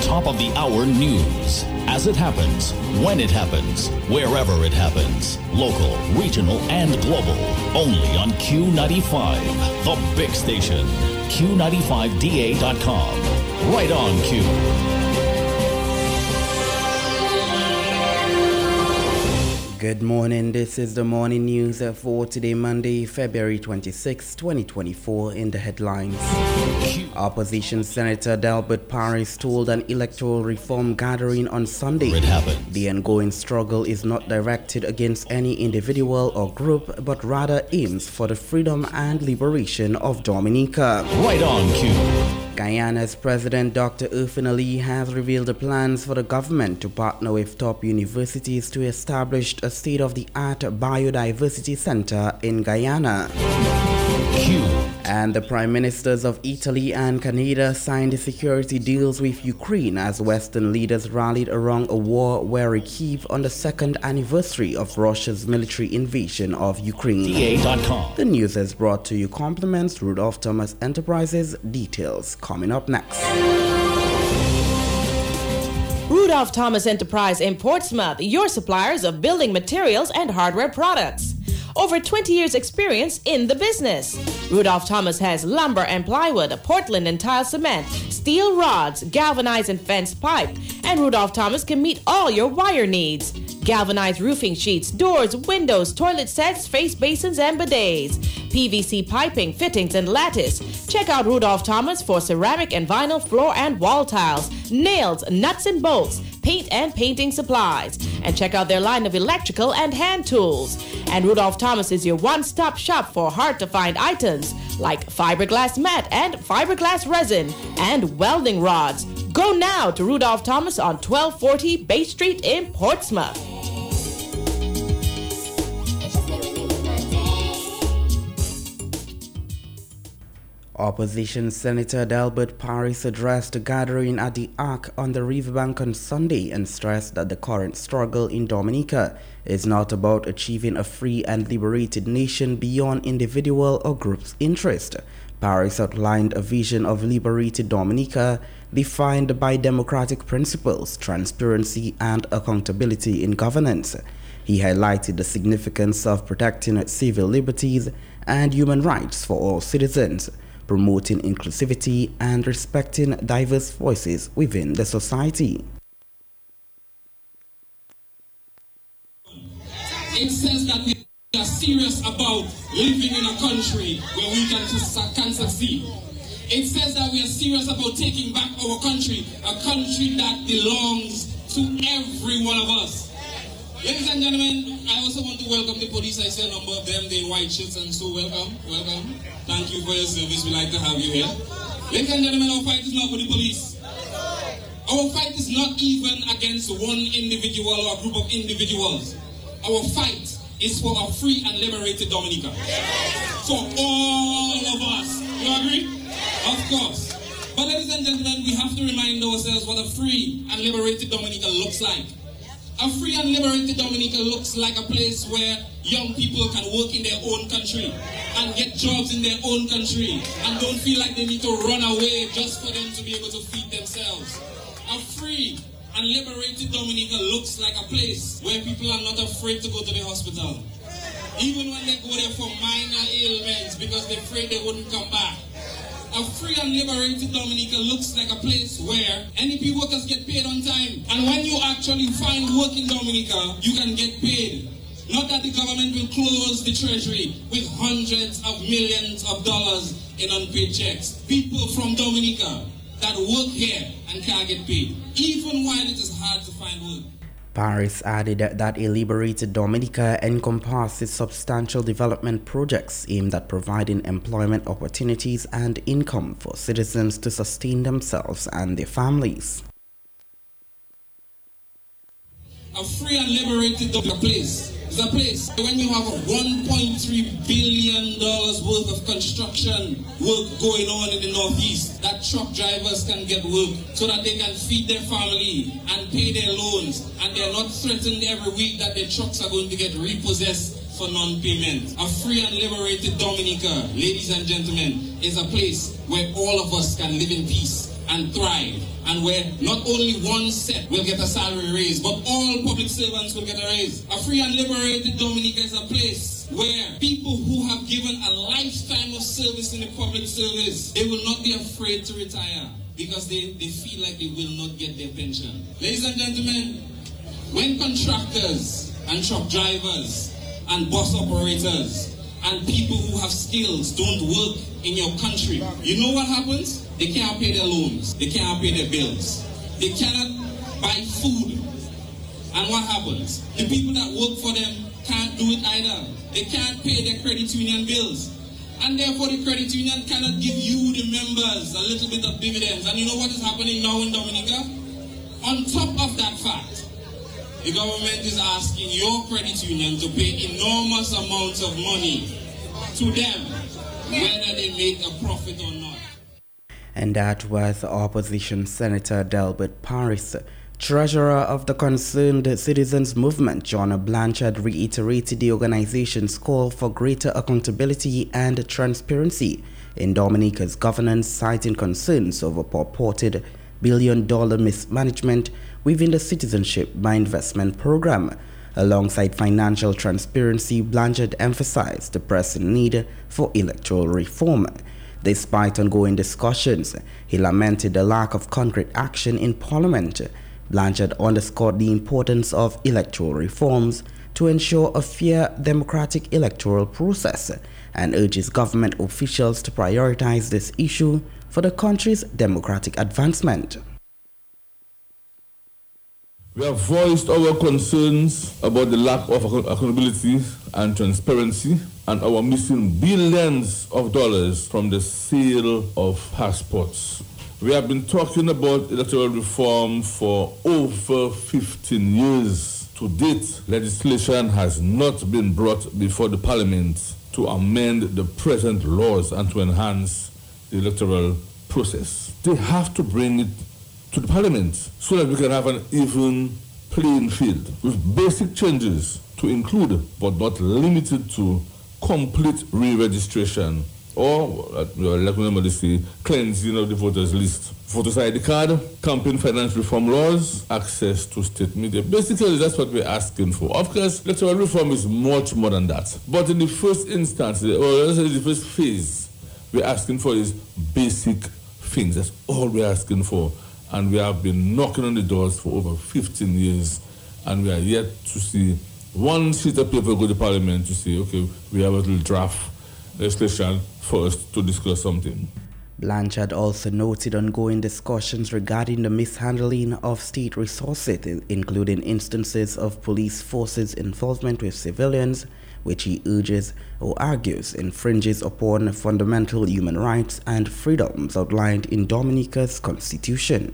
top of the hour news. As it happens, when it happens, wherever it happens. Local, regional, and global. Only on Q95, the big station. Q95DA.com. Right on Q. Good morning, this is the morning news for today, Monday, February 26, 2024, in the headlines. Opposition Senator Delbert Paris told an electoral reform gathering on Sunday the ongoing struggle is not directed against any individual or group, but rather aims for the freedom and liberation of Dominica. Right on Q. Guyana's President Dr. Irfin Ali has revealed the plans for the government to partner with top universities to establish a state-of-the-art biodiversity center in Guyana. Q. And the Prime Ministers of Italy and Canada signed security deals with Ukraine as Western leaders rallied around a war weary Kyiv on the second anniversary of Russia's military invasion of Ukraine. DA.com. The news is brought to you compliments Rudolph Thomas Enterprises. Details coming up next. Rudolph Thomas Enterprise in Portsmouth, your suppliers of building materials and hardware products. Over 20 years experience in the business. Rudolph Thomas has lumber and plywood, Portland and tile cement, steel rods, galvanized and fenced pipe, and Rudolph Thomas can meet all your wire needs. Galvanized roofing sheets, doors, windows, toilet sets, face basins, and bidets. PVC piping, fittings, and lattice. Check out Rudolph Thomas for ceramic and vinyl floor and wall tiles, nails, nuts and bolts, paint and painting supplies. And check out their line of electrical and hand tools. And Rudolph Thomas is your one-stop shop for hard-to-find items like fiberglass mat and fiberglass resin and welding rods. Go now to Rudolph Thomas on 1240 Bay Street in Portsmouth. Opposition Senator Delbert Paris addressed a gathering at the Ark on the riverbank on Sunday and stressed that the current struggle in Dominica is not about achieving a free and liberated nation beyond individual or group's interest. Paris outlined a vision of liberated Dominica defined by democratic principles, transparency, and accountability in governance. He highlighted the significance of protecting civil liberties and human rights for all citizens, promoting inclusivity and respecting diverse voices within the society. It says that we are serious about living in a country where we can succeed. It says that we are serious about taking back our country, a country that belongs to every one of us. Ladies and gentlemen, I also want to welcome the police. I see a number of them, they're in white shirts, and so welcome. Thank you for your service. We like to have you here. Ladies and gentlemen, our fight is not with the police. Our fight is not even against one individual or a group of individuals. Our fight is for a free and liberated Dominica. For all of us. You agree? Of course. But ladies and gentlemen, we have to remind ourselves what a free and liberated Dominica looks like. A free and liberated Dominica looks like a place where young people can work in their own country and get jobs in their own country and don't feel like they need to run away just for them to be able to feed themselves. A free and liberated Dominica looks like a place where people are not afraid to go to the hospital. Even when they go there for minor ailments because they're afraid they wouldn't come back. A free and liberated Dominica looks like a place where NEP workers get paid on time. And when you actually find work in Dominica, you can get paid. Not that the government will close the treasury with hundreds of millions of dollars in unpaid checks. People from Dominica that work here and can't get paid, even while it is hard to find work. Paris added that a liberated Dominica encompasses substantial development projects aimed at providing employment opportunities and income for citizens to sustain themselves and their families. A free and liberated place is a place when you have $1.3 billion worth of construction work going on in the Northeast, that truck drivers can get work so that they can feed their family and pay their loans, and they're not threatened every week that their trucks are going to get repossessed for non-payment. A free and liberated Dominica, ladies and gentlemen, is a place where all of us can live in peace and thrive, and where not only one set will get a salary raise, but all public servants will get a raise. A free and liberated Dominica is a place where people who have given a lifetime of service in the public service, they will not be afraid to retire because they feel like they will not get their pension. Ladies and gentlemen, when contractors and truck drivers and bus operators and people who have skills don't work in your country, you know what happens? They can't pay their loans. They can't pay their bills. They cannot buy food. And what happens? The people that work for them can't do it either. They can't pay their credit union bills. And therefore the credit union cannot give you, the members, a little bit of dividends. And you know what is happening now in Dominica? On top of that fact, the government is asking your credit union to pay enormous amounts of money to them, whether they make a profit or not. And that was Opposition Senator Delbert Parris. Treasurer of the Concerned Citizens Movement, John Blanchard, reiterated the organization's call for greater accountability and transparency in Dominica's governance, citing concerns over purported billion-dollar mismanagement within the Citizenship by Investment program. Alongside financial transparency, Blanchard emphasized the pressing need for electoral reform. Despite ongoing discussions, he lamented the lack of concrete action in Parliament. Blanchard underscored the importance of electoral reforms to ensure a fair democratic electoral process and urges government officials to prioritize this issue for the country's democratic advancement. We have voiced our concerns about the lack of accountability and transparency and our missing billions of dollars from the sale of passports. We have been talking about electoral reform for over 15 years. To date, legislation has not been brought before the Parliament to amend the present laws and to enhance the electoral process. They have to bring it to the Parliament so that we can have an even playing field with basic changes to include, but not limited to, complete re-registration or, like we normally say, cleansing of the voters list. Voters ID card, campaign finance reform laws, access to state media. Basically, that's what we're asking for. Of course, electoral reform is much more than that. But in the first instance, or the first phase, we're asking for is basic things. That's all we're asking for. And we have been knocking on the doors for over 15 years, and we are yet to see one sheet of paper go to Parliament to say, okay, we have a little draft legislation for us to discuss something. Blanchard also noted ongoing discussions regarding the mishandling of state resources, including instances of police forces' involvement with civilians, which he urges or argues infringes upon fundamental human rights and freedoms outlined in Dominica's constitution.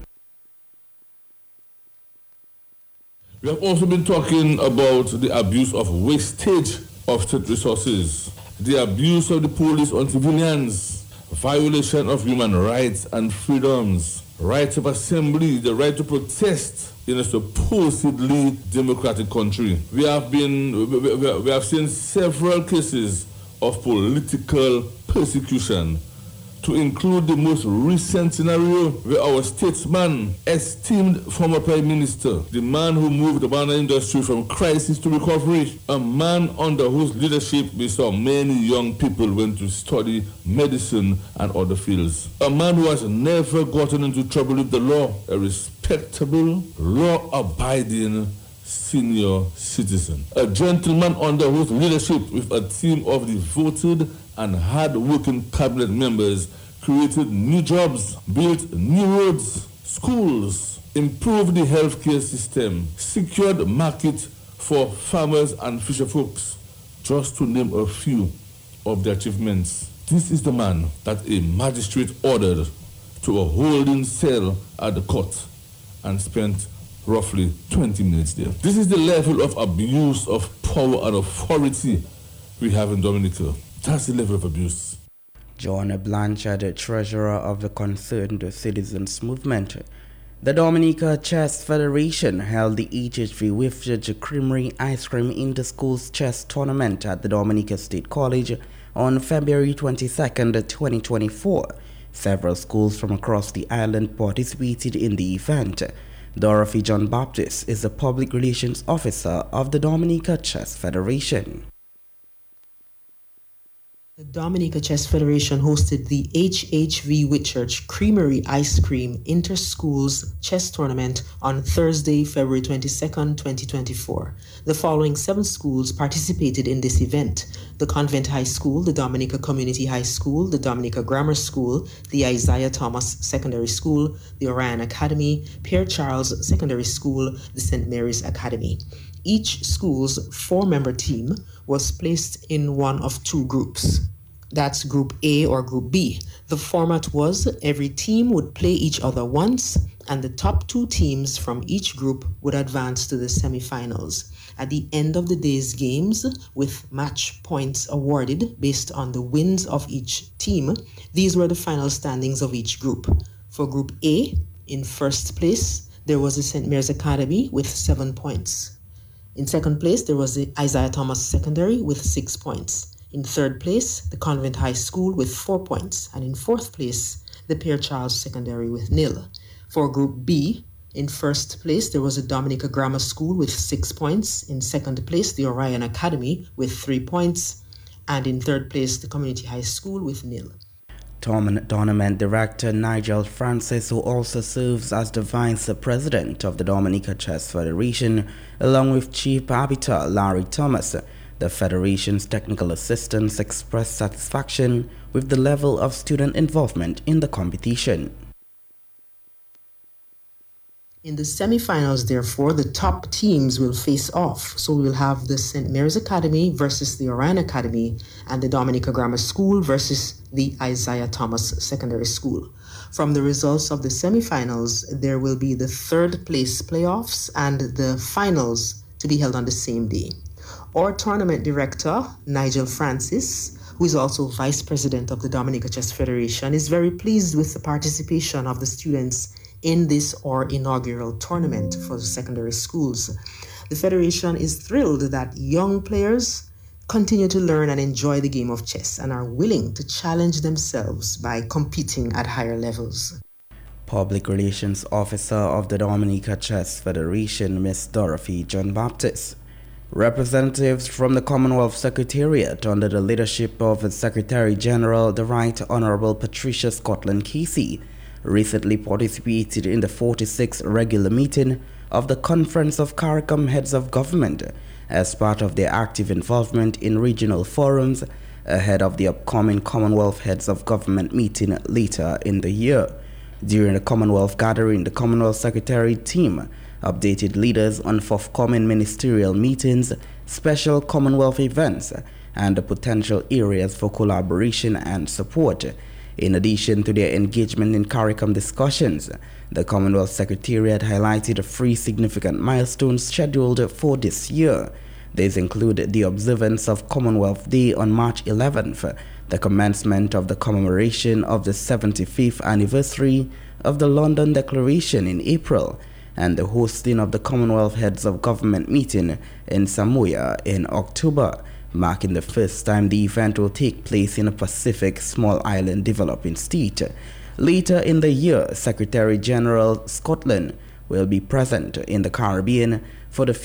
We have also been talking about the abuse of wastage of state resources, the abuse of the police on civilians, violation of human rights and freedoms, rights of assembly, the right to protest in a supposedly democratic country. We have seen several cases of political persecution, to include the most recent scenario where our statesman, esteemed former Prime Minister, the man who moved the banana industry from crisis to recovery, a man under whose leadership we saw many young people went to study medicine and other fields, a man who has never gotten into trouble with the law, a respectable, law-abiding senior citizen, a gentleman under whose leadership with a team of devoted and hard-working cabinet members created new jobs, built new roads, schools, improved the healthcare system, secured market for farmers and fisher folks, just to name a few of the achievements. This is the man that a magistrate ordered to a holding cell at the court and spent roughly 20 minutes there. This is the level of abuse of power and authority we have in Dominica. That's the level of abuse. John Blanchard, treasurer of the Concerned Citizens Movement. The Dominica Chess Federation held the HHV Wifjaj Creamery Ice Cream Inter-Schools Chess Tournament at the Dominica State College on February 22, 2024. Several schools from across the island participated in the event. Dorothy John Baptist is the Public Relations Officer of the Dominica Chess Federation. The Dominica Chess Federation hosted the HHV Whitchurch Creamery Ice Cream Inter-Schools Chess Tournament on Thursday, February 22nd, 2024. The following 7 schools participated in this event: the Convent High School, the Dominica Community High School, the Dominica Grammar School, the Isaiah Thomas Secondary School, the Orion Academy, Pierre Charles Secondary School, the St. Mary's Academy. Each school's 4-member team was placed in one of 2 groups. That's Group A or Group B. The format was every team would play each other once, and the top 2 teams from each group would advance to the semifinals. At the end of the day's games, with match points awarded based on the wins of each team, these were the final standings of each group. For Group A, in first place, there was the St. Mary's Academy with 7 points. In second place, there was the Isaiah Thomas Secondary with 6 points. In third place, the Convent High School with 4 points. And in fourth place, the Pierre Charles Secondary with 0. For Group B, in first place, there was the Dominica Grammar School with 6 points. In second place, the Orion Academy with 3 points. And in third place, the Community High School with 0. Tournament Director Nigel Francis, who also serves as the Vice President of the Dominica Chess Federation, along with Chief Arbiter Larry Thomas, the Federation's technical assistants, expressed satisfaction with the level of student involvement in the competition. In the semifinals, therefore, the top teams will face off. So we will have the St. Mary's Academy versus the Orion Academy, and the Dominica Grammar School versus the Isaiah Thomas Secondary School. From the results of the semifinals, there will be the third place playoffs and the finals to be held on the same day. Our tournament director, Nigel Francis, who is also vice president of the Dominica Chess Federation, is very pleased with the participation of the students in this our inaugural tournament for the secondary schools. The Federation is thrilled that young players continue to learn and enjoy the game of chess and are willing to challenge themselves by competing at higher levels. Public Relations Officer of the Dominica Chess Federation, Ms. Dorothy John Baptist. Representatives from the Commonwealth Secretariat under the leadership of its Secretary General, the Right Honourable Patricia Scotland Casey, recently participated in the 46th regular meeting of the Conference of CARICOM Heads of Government as part of their active involvement in regional forums ahead of the upcoming Commonwealth Heads of Government meeting later in the year. During the Commonwealth gathering, the Commonwealth Secretary team updated leaders on forthcoming ministerial meetings, special Commonwealth events, and the potential areas for collaboration and support. In addition to their engagement in CARICOM discussions, the Commonwealth Secretariat highlighted 3 significant milestones scheduled for this year. These include the observance of Commonwealth Day on March 11th, the commencement of the commemoration of the 75th anniversary of the London Declaration in April, and the hosting of the Commonwealth Heads of Government meeting in Samoa in October, marking the first time the event will take place in a Pacific small island developing state. Later in the year, Secretary General Scotland will be present in the Caribbean for the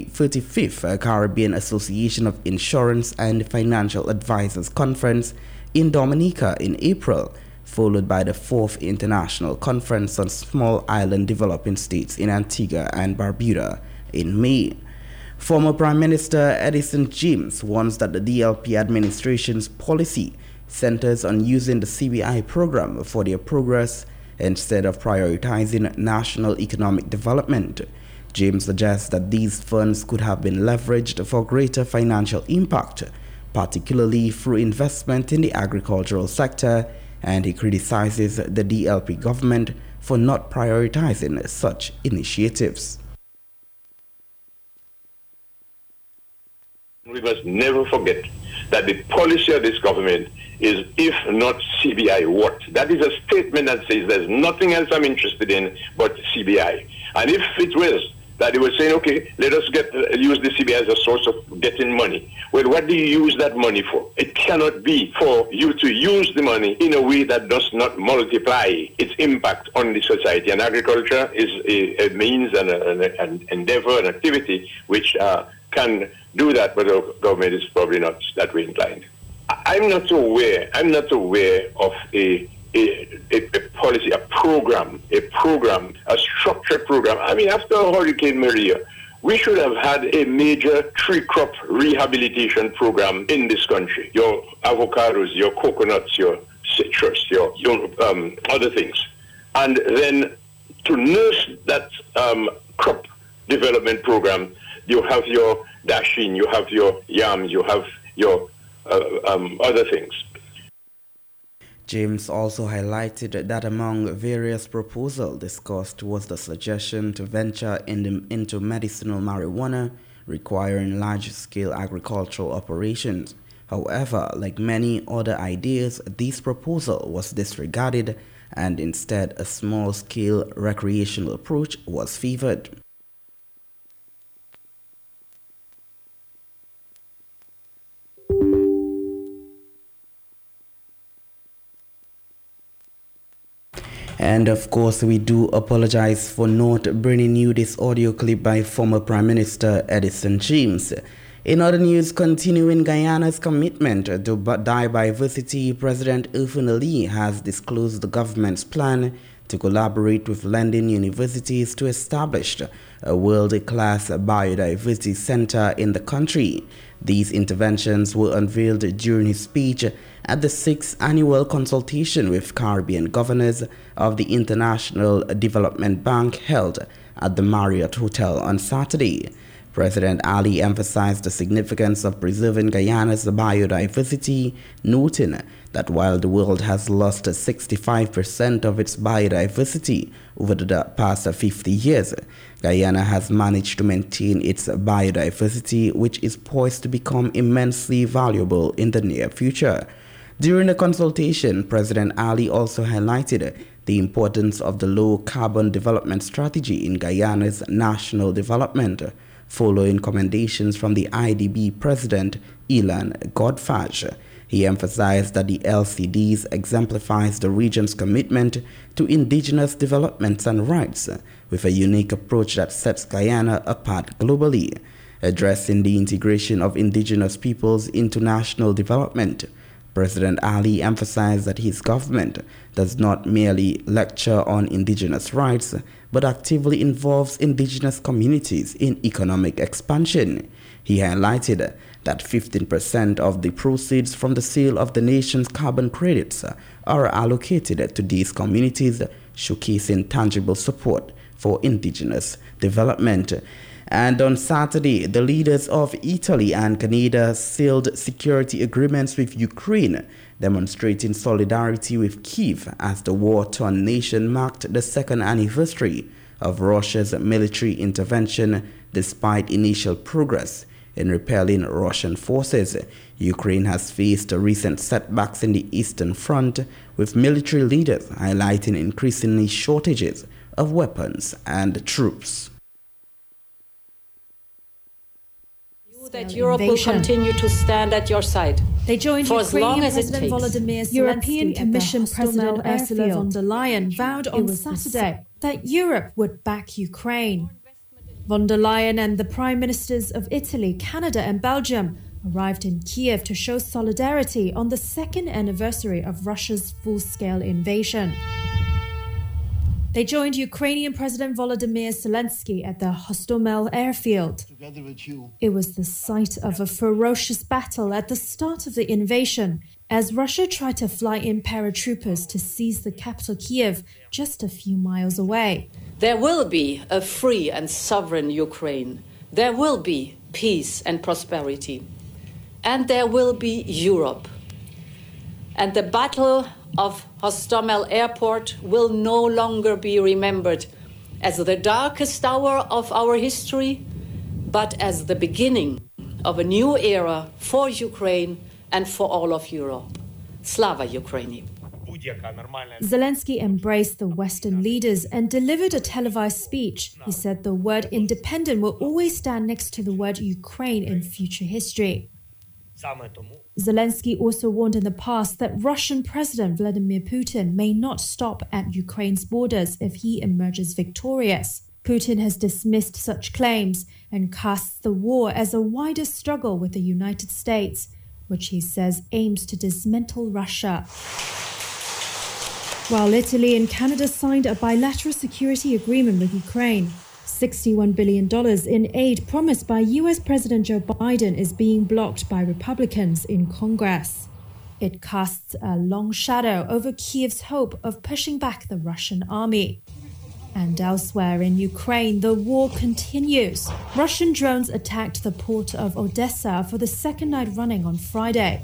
35th Caribbean Association of Insurance and Financial Advisors Conference in Dominica in April, followed by the 4th International Conference on Small Island Developing States in Antigua and Barbuda in May. Former Prime Minister Edison James warns that the DLP administration's policy centers on using the CBI program for their progress instead of prioritizing national economic development. James suggests that these funds could have been leveraged for greater financial impact, particularly through investment in the agricultural sector, and he criticizes the DLP government for not prioritizing such initiatives. We must never forget that the policy of this government is, if not CBI, what? That is a statement that says there's nothing else I'm interested in but CBI. And if it was that they were saying, okay, let us use the CBI as a source of getting money. Well, what do you use that money for? It cannot be for you to use the money in a way that does not multiply its impact on the society. And agriculture is a means and an endeavor, an activity which can do that, but the government is probably not that way inclined. I'm not aware of a policy, a program, a structured program. I mean, after Hurricane Maria, we should have had a major tree crop rehabilitation program in this country. Your avocados, your coconuts, your citrus, your other things. And then to nurse that crop development program, you have your dasheen, you have your yams, you have your other things. James also highlighted that among various proposals discussed was the suggestion to venture into medicinal marijuana, requiring large-scale agricultural operations. However, like many other ideas, this proposal was disregarded, and instead a small-scale recreational approach was favored. And of course, we do apologize for not bringing you this audio clip by former Prime Minister Edison James. In other news, continuing Guyana's commitment to diversity, President Irfan Ali has disclosed the government's plan to collaborate with lending universities to establish a world-class biodiversity center in the country. These interventions were unveiled during his speech at the 6th annual consultation with Caribbean governors of the International Development Bank held at the Marriott Hotel on Saturday. President Ali emphasized the significance of preserving Guyana's biodiversity, noting that while the world has lost 65% of its biodiversity over the past 50 years, Guyana has managed to maintain its biodiversity, which is poised to become immensely valuable in the near future. During the consultation, President Ali also highlighted the importance of the low-carbon development strategy in Guyana's national development, following commendations from the IDB President Ilan Godfage. He emphasized that the LCDs exemplifies the region's commitment to indigenous developments and rights, with a unique approach that sets Guyana apart globally. Addressing the integration of indigenous peoples into national development, President Ali emphasized that his government does not merely lecture on indigenous rights, but actively involves indigenous communities in economic expansion. He highlighted that 15% of the proceeds from the sale of the nation's carbon credits are allocated to these communities, showcasing tangible support for indigenous development. And on Saturday, the leaders of Italy and Canada sealed security agreements with Ukraine, demonstrating solidarity with Kyiv as the war-torn nation marked the second anniversary of Russia's military intervention despite initial progress in repelling Russian forces. Ukraine has faced recent setbacks in the Eastern Front, with military leaders highlighting increasingly shortages of weapons and troops. That Europe will continue to stand at your side. They joined for as long as it takes. Volodymyr Zelensky. European Commission President Ursula von der Leyen vowed on Saturday that Europe would back Ukraine. Von der Leyen and the Prime Ministers of Italy, Canada and Belgium arrived in Kiev to show solidarity on the second anniversary of Russia's full-scale invasion. They joined Ukrainian President Volodymyr Zelensky at the Hostomel airfield. It was the site of a ferocious battle at the start of the invasion, as Russia tried to fly in paratroopers to seize the capital Kiev just a few miles away. There will be a free and sovereign Ukraine. There will be peace and prosperity. And there will be Europe. And the battle of Hostomel Airport will no longer be remembered as the darkest hour of our history, but as the beginning of a new era for Ukraine and for all of Europe. Slava Ukraini. Zelensky embraced the Western leaders and delivered a televised speech. He said the word independent will always stand next to the word Ukraine in future history. Zelensky also warned in the past that Russian President Vladimir Putin may not stop at Ukraine's borders if he emerges victorious. Putin has dismissed such claims and casts the war as a wider struggle with the United States, which he says aims to dismantle Russia. While Italy and Canada signed a bilateral security agreement with Ukraine, $61 billion in aid promised by US President Joe Biden is being blocked by Republicans in Congress. It casts a long shadow over Kiev's hope of pushing back the Russian army. And elsewhere in Ukraine, the war continues. Russian drones attacked the port of Odessa for the second night running on Friday.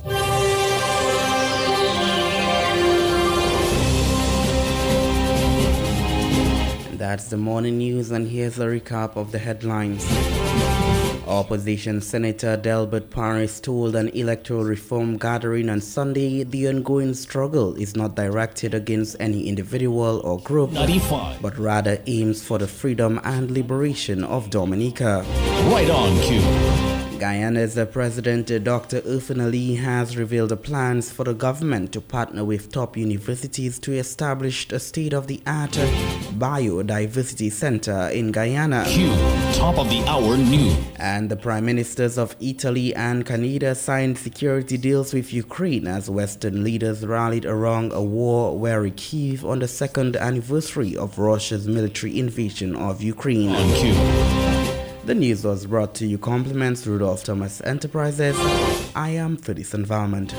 That's the morning news, and here's a recap of the headlines. Opposition Senator Delbert Paris told an electoral reform gathering on Sunday the ongoing struggle is not directed against any individual or group, 95. but rather aims for the freedom and liberation of Dominica. Right on cue. Guyana's President Dr. Irfan Ali has revealed the plans for the government to partner with top universities to establish a state-of-the-art biodiversity center in Guyana. Q, top of the hour news. And the Prime Ministers of Italy and Canada signed security deals with Ukraine as Western leaders rallied around a war-weary Kyiv on the second anniversary of Russia's military invasion of Ukraine. On cue. The news was brought to you compliments Rudolph Thomas Enterprises. I am Phyllis Environment.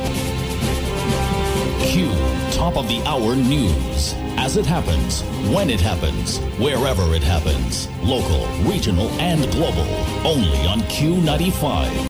Q, top of the hour news. As it happens, when it happens, wherever it happens. Local, regional, and global. Only on Q95.